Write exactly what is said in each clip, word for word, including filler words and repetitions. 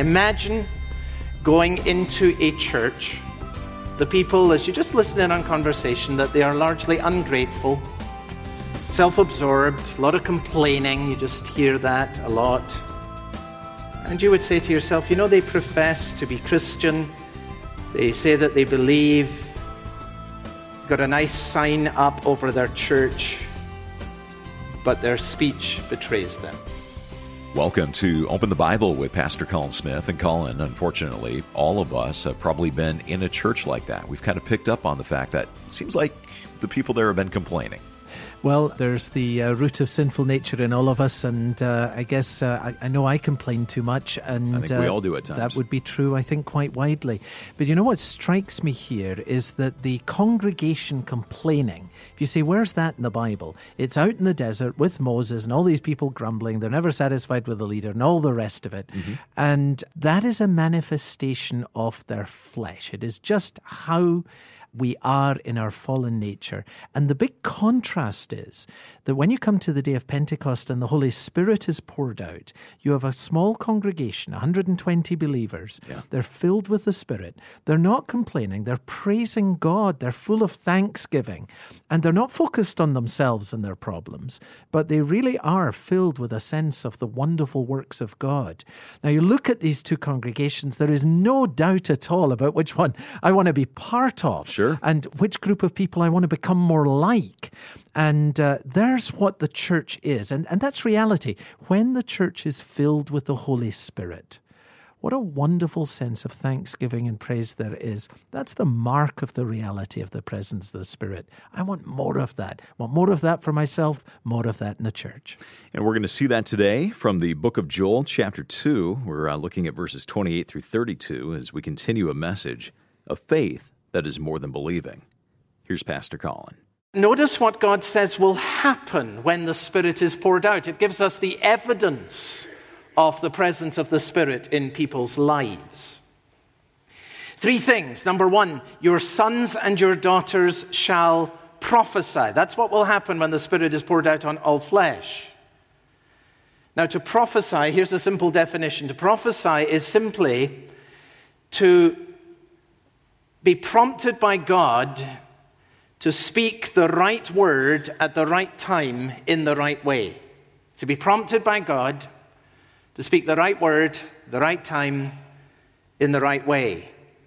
Imagine going into a church, the people, as you just listen in on conversation, that they are largely ungrateful, self-absorbed, a lot of complaining, you just hear that a lot. And you would say to yourself, you know, they profess to be Christian, they say that they believe, got a nice sign up over their church, but their speech betrays them. Welcome to Open the Bible with Pastor Colin Smith. And Colin, unfortunately, all of us have probably been in a church like that. We've kind of picked up on the fact that it seems like the people there have been complaining. Well, there's the uh, root of sinful nature in all of us, and uh, I guess uh, I, I know I complain too much, and I think we uh, all do at times. That would be true, I think, quite widely. But you know what strikes me here is that the congregation complaining, if you say, where's that in the Bible? It's out in the desert with Moses and all these people grumbling, they're never satisfied with the leader and all the rest of it. Mm-hmm. And that is a manifestation of their flesh. It is just how we are in our fallen nature. And the big contrast is that when you come to the day of Pentecost and the Holy Spirit is poured out, you have a small congregation, one hundred twenty believers. Yeah. They're filled with the Spirit. They're not complaining. They're praising God. They're full of thanksgiving. And they're not focused on themselves and their problems, but they really are filled with a sense of the wonderful works of God. Now, you look at these two congregations, there is no doubt at all about which one I want to be part of. Sure. And which group of people I want to become more like. And uh, there's what the church is. And, and that's reality. When the church is filled with the Holy Spirit, what a wonderful sense of thanksgiving and praise there is. That's the mark of the reality of the presence of the Spirit. I want more of that. I want more of that for myself, more of that in the church. And we're going to see that today from the book of Joel, chapter two. We're uh, looking at verses twenty-eight through thirty-two as we continue a message of faith that is more than believing. Here's Pastor Colin. Notice what God says will happen when the Spirit is poured out. It gives us the evidence of the presence of the Spirit in people's lives. Three things. Number one, your sons and your daughters shall prophesy. That's what will happen when the Spirit is poured out on all flesh. Now, to prophesy, here's a simple definition. To prophesy is simply to be prompted by God to speak the right word at the right time in the right way. To be prompted by God to speak the right word, the right time, in the right way.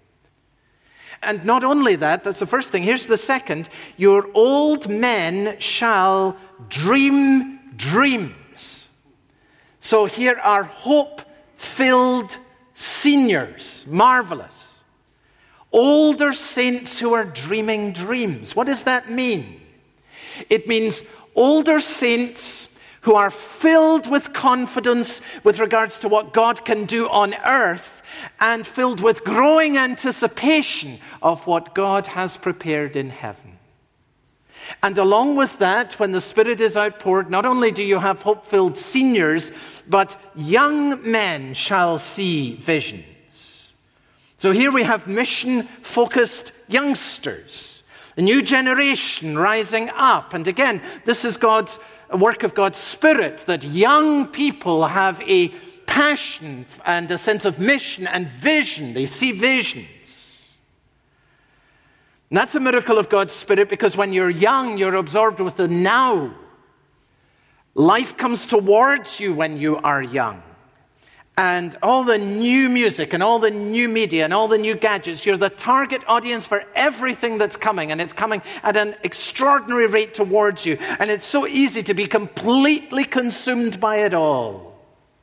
And not only that, that's the first thing. Here's the second. Your old men shall dream dreams. So here are hope-filled seniors. Marvelous. Older saints who are dreaming dreams. What does that mean? It means older saints who are filled with confidence with regards to what God can do on earth and filled with growing anticipation of what God has prepared in heaven. And along with that, when the Spirit is outpoured, not only do you have hope-filled seniors, but young men shall see visions. So here we have mission-focused youngsters, a new generation rising up. And again, this is God's a work of God's Spirit, that young people have a passion and a sense of mission and vision. They see visions. And that's a miracle of God's Spirit, because when you're young, you're absorbed with the now. Life comes towards you when you are young. And all the new music and all the new media and all the new gadgets, you're the target audience for everything that's coming. And it's coming at an extraordinary rate towards you. And it's so easy to be completely consumed by it all.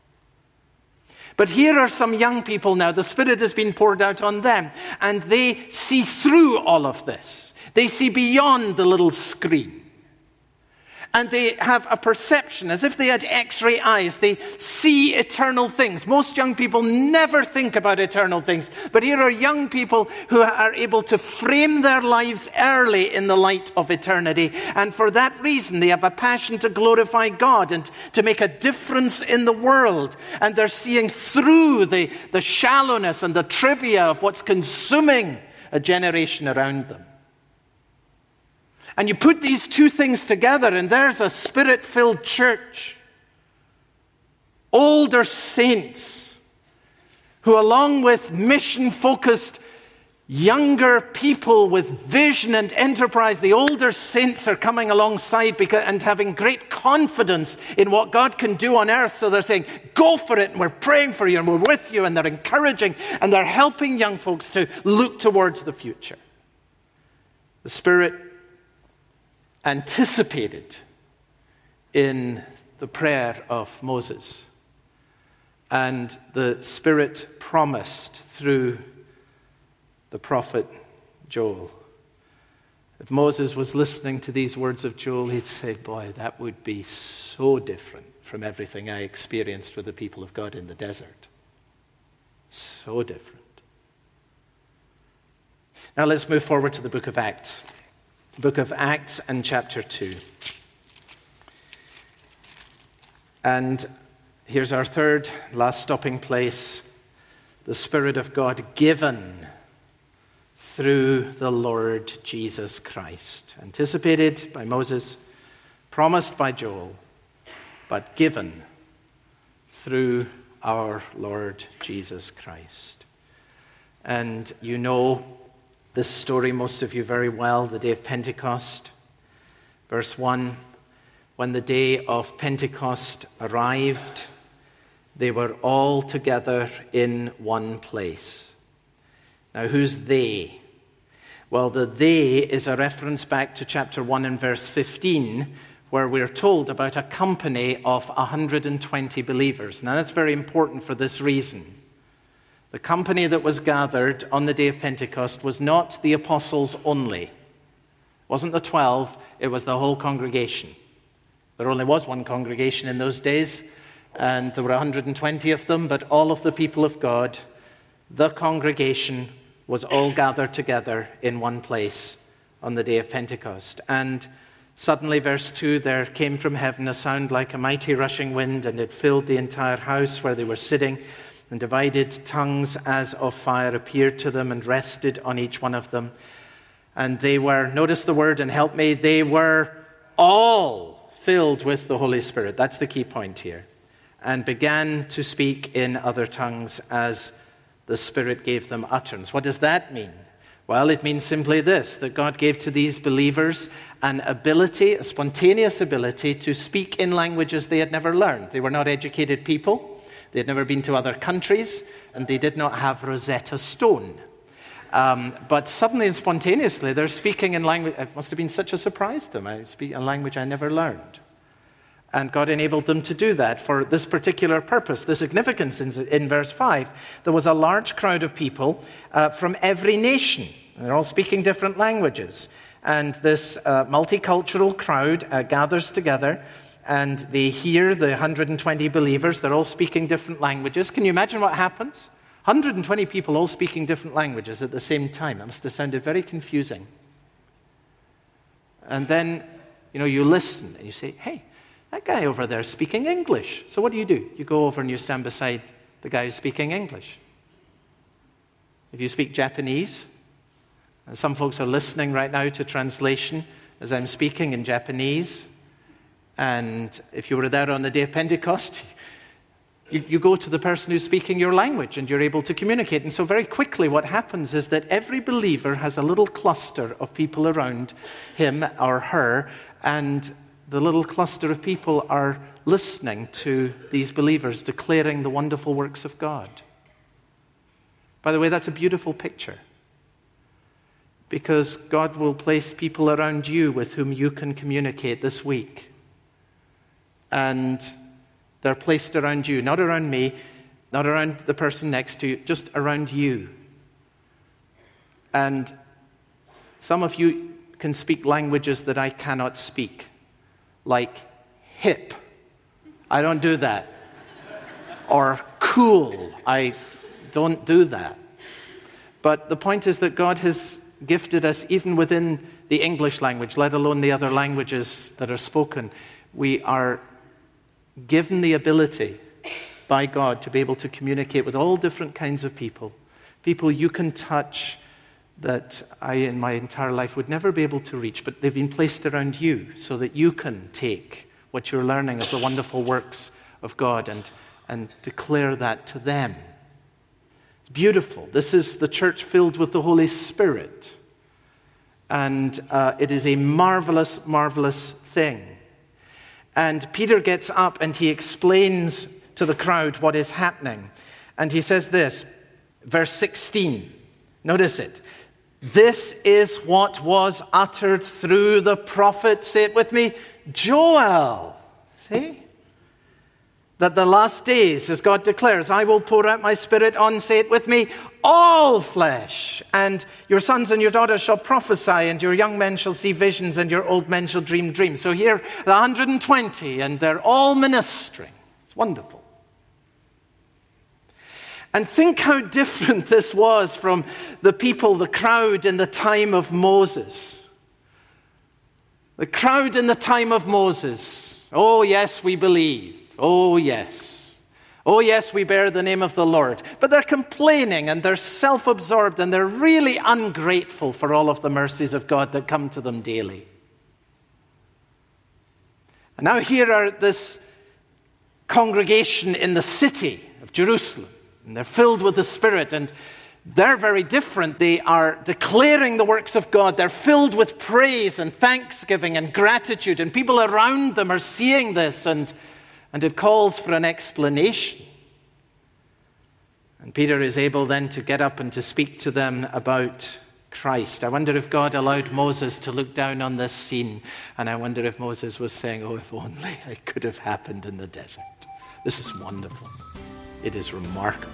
But here are some young people now. The Spirit has been poured out on them. And they see through all of this. They see beyond the little screen. And they have a perception, as if they had X-ray eyes. They see eternal things. Most young people never think about eternal things. But here are young people who are able to frame their lives early in the light of eternity. And for that reason, they have a passion to glorify God and to make a difference in the world. And they're seeing through the, the shallowness and the trivia of what's consuming a generation around them. And you put these two things together, and there's a Spirit-filled church. Older saints who along with mission-focused younger people with vision and enterprise, the older saints are coming alongside because, and having great confidence in what God can do on earth. So they're saying, go for it, and we're praying for you, and we're with you, and they're encouraging, and they're helping young folks to look towards the future. The Spirit anticipated in the prayer of Moses, and the Spirit promised through the prophet Joel. If Moses was listening to these words of Joel, he'd say, boy, that would be so different from everything I experienced with the people of God in the desert. So different. Now let's move forward to the book of Acts. Book of Acts and chapter two. And here's our third, last stopping place. The Spirit of God given through the Lord Jesus Christ. Anticipated by Moses, promised by Joel, but given through our Lord Jesus Christ. And you know this story, most of you very well, the day of Pentecost. Verse one, when the day of Pentecost arrived, they were all together in one place. Now, who's they? Well, the they is a reference back to chapter one and verse fifteen, where we're told about a company of one hundred twenty believers. Now, that's very important for this reason. The company that was gathered on the day of Pentecost was not the apostles only. It wasn't the twelve, it was the whole congregation. There only was one congregation in those days, and there were one hundred twenty of them, but all of the people of God, the congregation, was all gathered together in one place on the day of Pentecost. And suddenly, verse two, there came from heaven a sound like a mighty rushing wind, and it filled the entire house where they were sitting, and divided tongues as of fire appeared to them and rested on each one of them. And they were, notice the word and help me, they were all filled with the Holy Spirit. That's the key point here. And began to speak in other tongues as the Spirit gave them utterance. What does that mean? Well, it means simply this, that God gave to these believers an ability, a spontaneous ability to speak in languages they had never learned. They were not educated people. They had never been to other countries, and they did not have Rosetta Stone. Um, but suddenly and spontaneously, they're speaking in language. It must have been such a surprise to them. I speak a language I never learned. And God enabled them to do that for this particular purpose. The significance in, in verse five, there was a large crowd of people uh, from every nation. They're all speaking different languages. And this uh, multicultural crowd uh, gathers together, and they hear the one hundred twenty believers. They're all speaking different languages. Can you imagine what happens? one hundred twenty people all speaking different languages at the same time. That must have sounded very confusing. And then, you know, you listen and you say, hey, that guy over there is speaking English. So what do you do? You go over and you stand beside the guy who's speaking English. If you speak Japanese, and some folks are listening right now to translation as I'm speaking in Japanese, and if you were there on the day of Pentecost, you, you go to the person who's speaking your language and you're able to communicate. And so very quickly what happens is that every believer has a little cluster of people around him or her, and the little cluster of people are listening to these believers declaring the wonderful works of God. By the way, that's a beautiful picture, because God will place people around you with whom you can communicate this week. And they're placed around you, not around me, not around the person next to you, just around you. And some of you can speak languages that I cannot speak, like hip. I don't do that. Or cool. I don't do that. But the point is that God has gifted us, even within the English language, let alone the other languages that are spoken, we are given the ability by God to be able to communicate with all different kinds of people. People you can touch that I, in my entire life, would never be able to reach, but they've been placed around you so that you can take what you're learning of the wonderful works of God and, and declare that to them. It's beautiful. This is the church filled with the Holy Spirit. And uh, it is a marvelous, marvelous thing. And Peter gets up and he explains to the crowd what is happening. And he says this, verse sixteen. Notice it. This is what was uttered through the prophet, say it with me, Joel. See? That the last days, as God declares, I will pour out my spirit on, say it with me, all flesh. And your sons and your daughters shall prophesy, and your young men shall see visions, and your old men shall dream dreams. So here, the one hundred twenty, and they're all ministering. It's wonderful. And think how different this was from the people, the crowd in the time of Moses. The crowd in the time of Moses. Oh, yes, we believe. Oh, yes. Oh, yes, we bear the name of the Lord. But they're complaining and they're self-absorbed and they're really ungrateful for all of the mercies of God that come to them daily. And now here are this congregation in the city of Jerusalem. And they're filled with the Spirit, and they're very different. They are declaring the works of God. They're filled with praise and thanksgiving and gratitude, and people around them are seeing this, and, and it calls for an explanation. And Peter is able then to get up and to speak to them about Christ. I wonder if God allowed Moses to look down on this scene, and I wonder if Moses was saying, oh, if only it could have happened in the desert. This is wonderful. It is remarkable.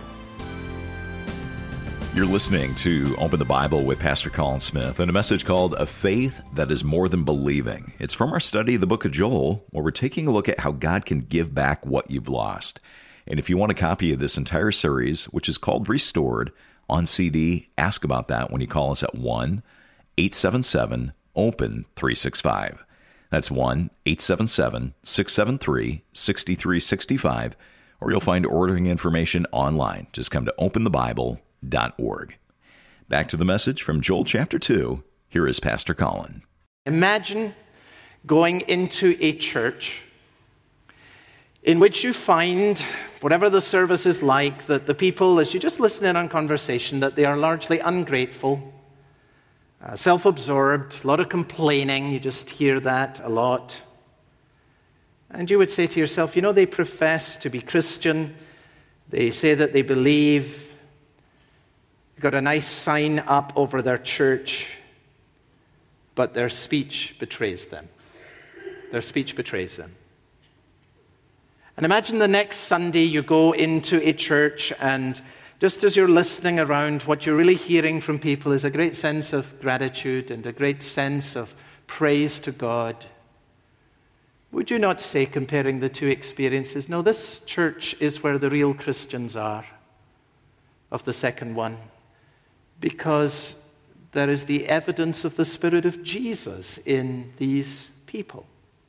You're listening to Open the Bible with Pastor Colin Smith and a message called A Faith That Is More Than Believing. It's from our study of the book of Joel, where we're taking a look at how God can give back what you've lost. And if you want a copy of this entire series, which is called Restored, on C D, ask about that when you call us at one eight seven seven open three six five. That's one eight seven seven six seven three six three six five. Or you'll find ordering information online. Just come to open the bible dot org. Back to the message from Joel chapter two. Here is Pastor Colin. Imagine going into a church in which you find, whatever the service is like, that the people, as you just listen in on conversation, that they are largely ungrateful, uh, self-absorbed, a lot of complaining. You just hear that a lot. And you would say to yourself, you know, they profess to be Christian. They say that they believe. They've got a nice sign up over their church. But their speech betrays them. Their speech betrays them. And imagine the next Sunday you go into a church, and just as you're listening around, what you're really hearing from people is a great sense of gratitude and a great sense of praise to God. Would you not say, comparing the two experiences, no, this church is where the real Christians are, of the second one, because there is the evidence of the Spirit of Jesus in these people.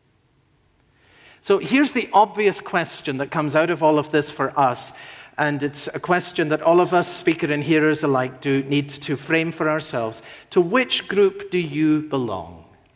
So here's the obvious question that comes out of all of this for us, and it's a question that all of us, speaker and hearers alike, do need to frame for ourselves. To which group do you belong?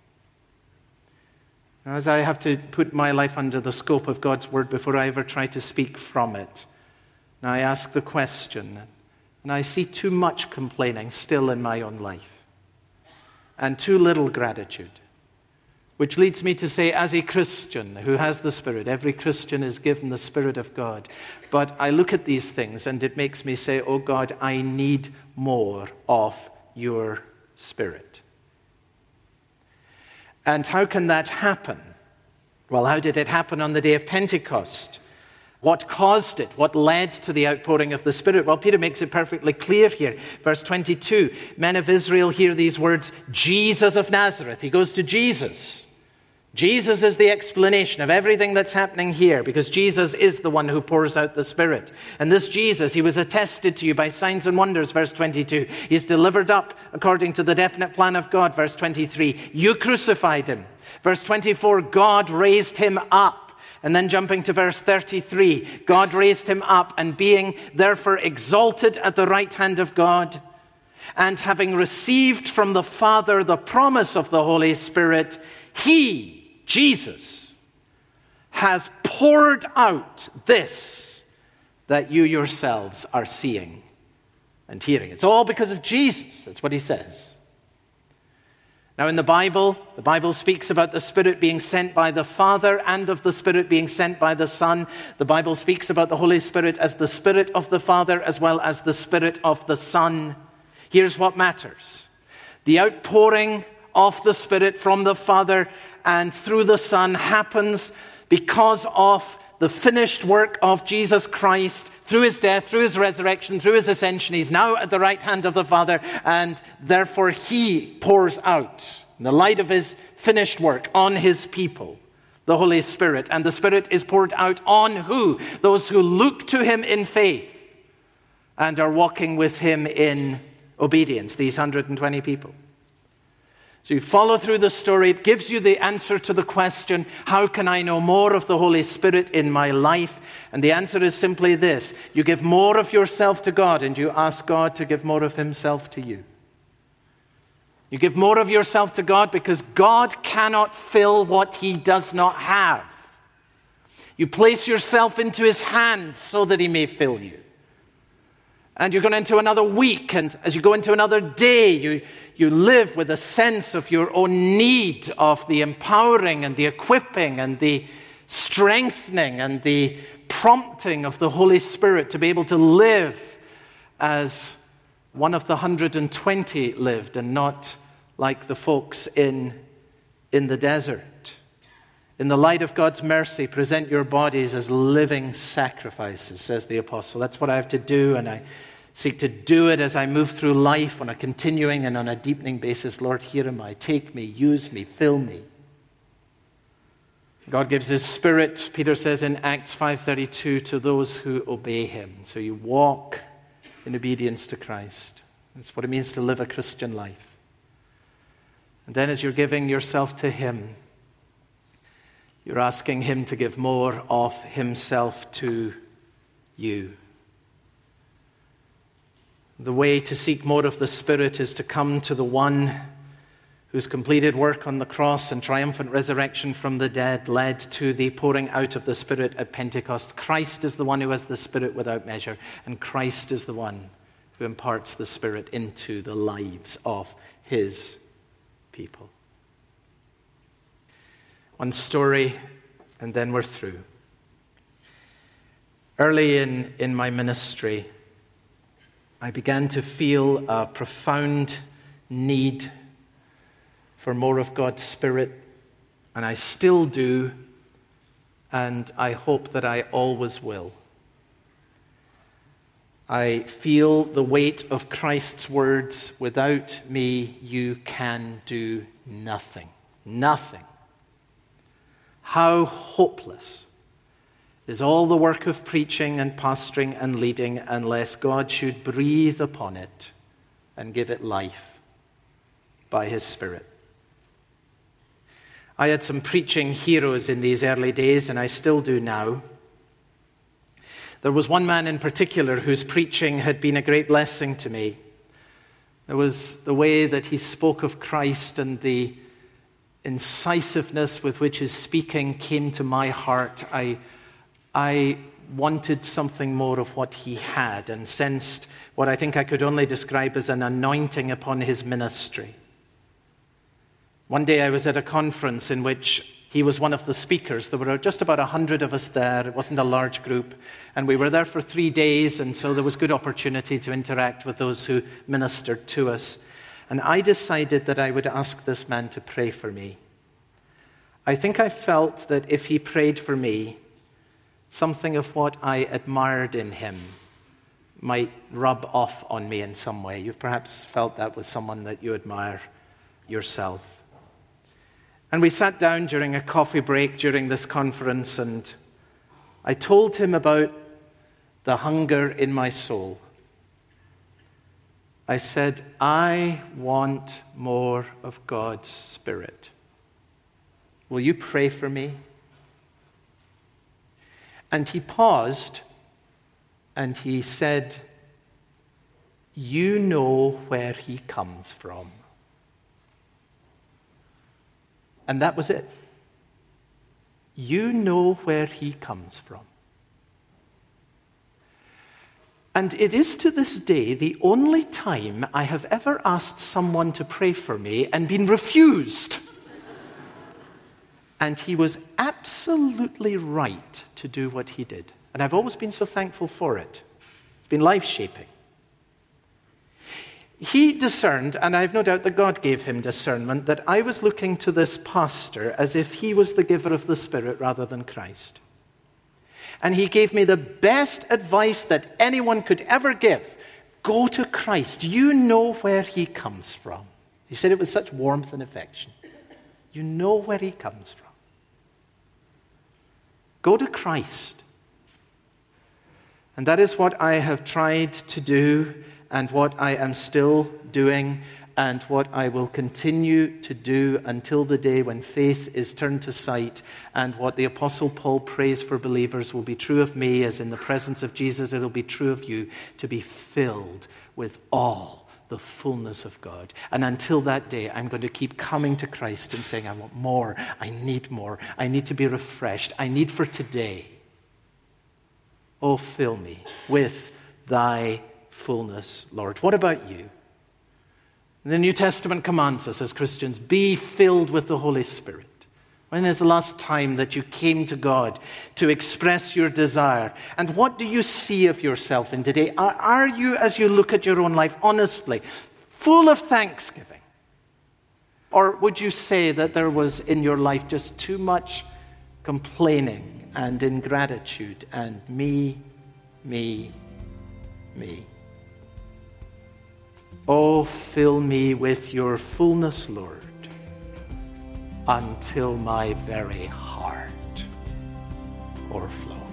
As I have to put my life under the scope of God's word before I ever try to speak from it, and I ask the question, and I see too much complaining still in my own life, and too little gratitude, which leads me to say, as a Christian who has the Spirit, every Christian is given the Spirit of God, but I look at these things and it makes me say, oh God, I need more of your Spirit. And how can that happen? Well, how did it happen on the day of Pentecost? What caused it? What led to the outpouring of the Spirit? Well, Peter makes it perfectly clear here. Verse twenty-two, men of Israel hear these words, Jesus of Nazareth. He goes to Jesus. Jesus is the explanation of everything that's happening here, because Jesus is the one who pours out the Spirit. And this Jesus, he was attested to you by signs and wonders, verse twenty-two. He's delivered up according to the definite plan of God, verse twenty-three. You crucified him. Verse twenty-four, God raised him up. And then jumping to verse thirty-three, God raised him up, and being therefore exalted at the right hand of God, and having received from the Father the promise of the Holy Spirit, he, Jesus, has poured out this that you yourselves are seeing and hearing. It's all because of Jesus. That's what he says. Now in the Bible, the Bible speaks about the Spirit being sent by the Father and of the Spirit being sent by the Son. The Bible speaks about the Holy Spirit as the Spirit of the Father as well as the Spirit of the Son. Here's what matters. The outpouring of the Spirit from the Father and through the Son happens because of the finished work of Jesus Christ through his death, through his resurrection, through his ascension. He's now at the right hand of the Father, and therefore he pours out, in the light of his finished work, on his people, the Holy Spirit. And the Spirit is poured out on who? Those who look to him in faith and are walking with him in obedience, these one hundred twenty people. So you follow through the story. It gives you the answer to the question, how can I know more of the Holy Spirit in my life? And the answer is simply this. You give more of yourself to God and you ask God to give more of himself to you. You give more of yourself to God because God cannot fill what he does not have. You place yourself into his hands so that he may fill you. And you're going into another week, and as you go into another day, you You live with a sense of your own need of the empowering and the equipping and the strengthening and the prompting of the Holy Spirit to be able to live as one of the one hundred twenty lived and not like the folks in, in the desert. In the light of God's mercy, present your bodies as living sacrifices, says the apostle. That's what I have to do, and I seek to do it as I move through life on a continuing and on a deepening basis. Lord, here am I. Take me, use me, fill me. God gives his Spirit, Peter says in Acts five thirty-two, to those who obey him. So you walk in obedience to Christ. That's what it means to live a Christian life. And then as you're giving yourself to him, you're asking him to give more of himself to you. The way to seek more of the Spirit is to come to the one whose completed work on the cross and triumphant resurrection from the dead led to the pouring out of the Spirit at Pentecost. Christ is the one who has the Spirit without measure, and Christ is the one who imparts the Spirit into the lives of his people. One story, and then we're through. Early in, in my ministry, I began to feel a profound need for more of God's Spirit, and I still do, and I hope that I always will. I feel the weight of Christ's words, without me you can do nothing. Nothing. How hopeless is all the work of preaching and pastoring and leading unless God should breathe upon it and give it life by his Spirit. I had some preaching heroes in these early days, and I still do now. There was one man in particular whose preaching had been a great blessing to me. There was the way that he spoke of Christ and the incisiveness with which his speaking came to my heart. I I wanted something more of what he had and sensed what I think I could only describe as an anointing upon his ministry. One day I was at a conference in which he was one of the speakers. There were just about a hundred of us there. It wasn't a large group. And we were there for three days, and so there was good opportunity to interact with those who ministered to us. And I decided that I would ask this man to pray for me. I think I felt that if he prayed for me, something of what I admired in him might rub off on me in some way. You've perhaps felt that with someone that you admire yourself. And we sat down during a coffee break during this conference, and I told him about the hunger in my soul. I said, I want more of God's Spirit. Will you pray for me? And he paused, and he said, you know where he comes from. And that was it. You know where he comes from. And it is to this day the only time I have ever asked someone to pray for me and been refused. And he was absolutely right to do what he did. And I've always been so thankful for it. It's been life-shaping. He discerned, and I have no doubt that God gave him discernment, that I was looking to this pastor as if he was the giver of the Spirit rather than Christ. And he gave me the best advice that anyone could ever give. Go to Christ. You know where he comes from. He said it with such warmth and affection. You know where he comes from. Go to Christ. And that is what I have tried to do, and what I am still doing, and what I will continue to do until the day when faith is turned to sight, and what the Apostle Paul prays for believers will be true of me, as in the presence of Jesus it will be true of you, to be filled with all the fullness of God. And until that day, I'm going to keep coming to Christ and saying, I want more, I need more, I need to be refreshed, I need for today. Oh, fill me with thy fullness, Lord. What about you? The New Testament commands us as Christians, be filled with the Holy Spirit. When is the last time that you came to God to express your desire? And what do you see of yourself in today? Are, are you, as you look at your own life, honestly, full of thanksgiving? Or would you say that there was in your life just too much complaining and ingratitude and me, me, me? Oh, fill me with your fullness, Lord, until my very heart overflow.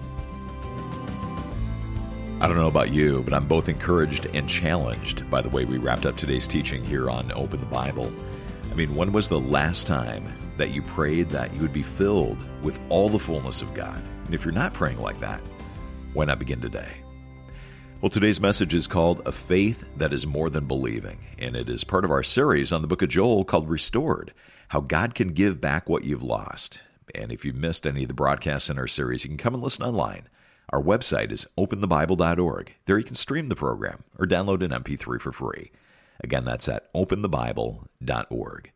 I don't know about you, but I'm both encouraged and challenged by the way we wrapped up today's teaching here on Open the Bible. I mean, when was the last time that you prayed that you would be filled with all the fullness of God? And if you're not praying like that, why not begin today? Well, today's message is called A Faith That Is More Than Believing, and it is part of our series on the book of Joel called Restored, How God Can Give Back What You've Lost. And if you've missed any of the broadcasts in our series, you can come and listen online. Our website is open the bible dot org. There you can stream the program or download an M P three for free. Again, that's at open the bible dot org.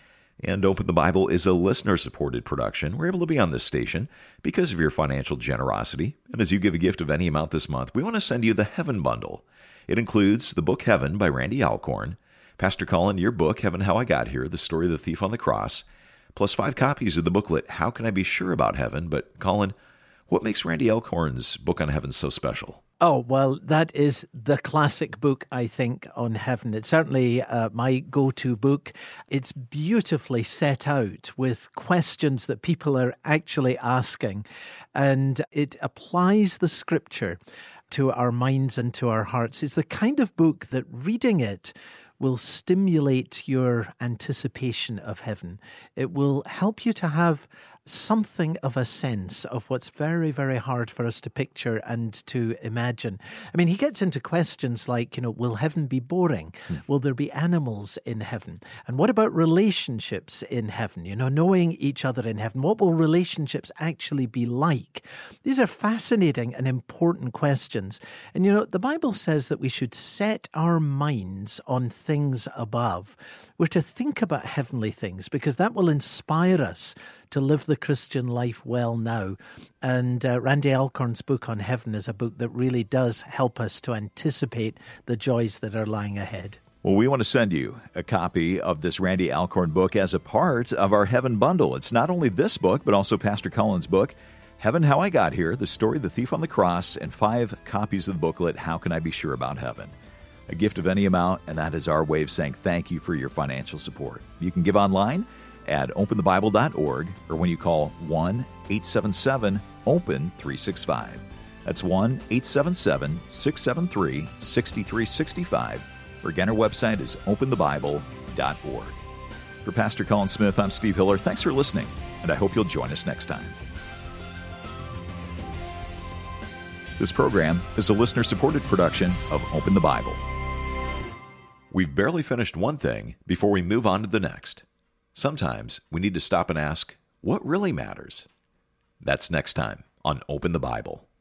And Open the Bible is a listener-supported production. We're able to be on this station because of your financial generosity. And as you give a gift of any amount this month, we want to send you the Heaven Bundle. It includes the book Heaven by Randy Alcorn, Pastor Colin, your book, Heaven, How I Got Here, The Story of the Thief on the Cross, plus five copies of the booklet, How Can I Be Sure About Heaven? But Colin, what makes Randy Alcorn's book on heaven so special? Oh, well, that is the classic book, I think, on heaven. It's certainly uh, my go-to book. It's beautifully set out with questions that people are actually asking, and it applies the scripture to our minds and to our hearts. It's the kind of book that reading it will stimulate your anticipation of heaven. It will help you to have something of a sense of what's very, very hard for us to picture and to imagine. I mean, he gets into questions like, you know, will heaven be boring? Hmm. Will there be animals in heaven? And what about relationships in heaven? You know, knowing each other in heaven. What will relationships actually be like? These are fascinating and important questions. And, you know, the Bible says that we should set our minds on things above. We're to think about heavenly things because that will inspire us to live the Christian life well now. And uh, Randy Alcorn's book on heaven is a book that really does help us to anticipate the joys that are lying ahead. Well, we want to send you a copy of this Randy Alcorn book as a part of our Heaven Bundle. It's not only this book, but also Pastor Colin's book, Heaven, How I Got Here, The Story of the Thief on the Cross, and five copies of the booklet, How Can I Be Sure About Heaven? A gift of any amount, and that is our way of saying thank you for your financial support. You can give online at open the bible dot org or when you call one eight seven seven open three six five. That's one eight seven seven six seven three six three six five. Or again, our website is open the bible dot org. For Pastor Colin Smith, I'm Steve Hiller. Thanks for listening, and I hope you'll join us next time. This program is a listener-supported production of Open the Bible. We've barely finished one thing before we move on to the next. Sometimes we need to stop and ask, what really matters? That's next time on Open the Bible.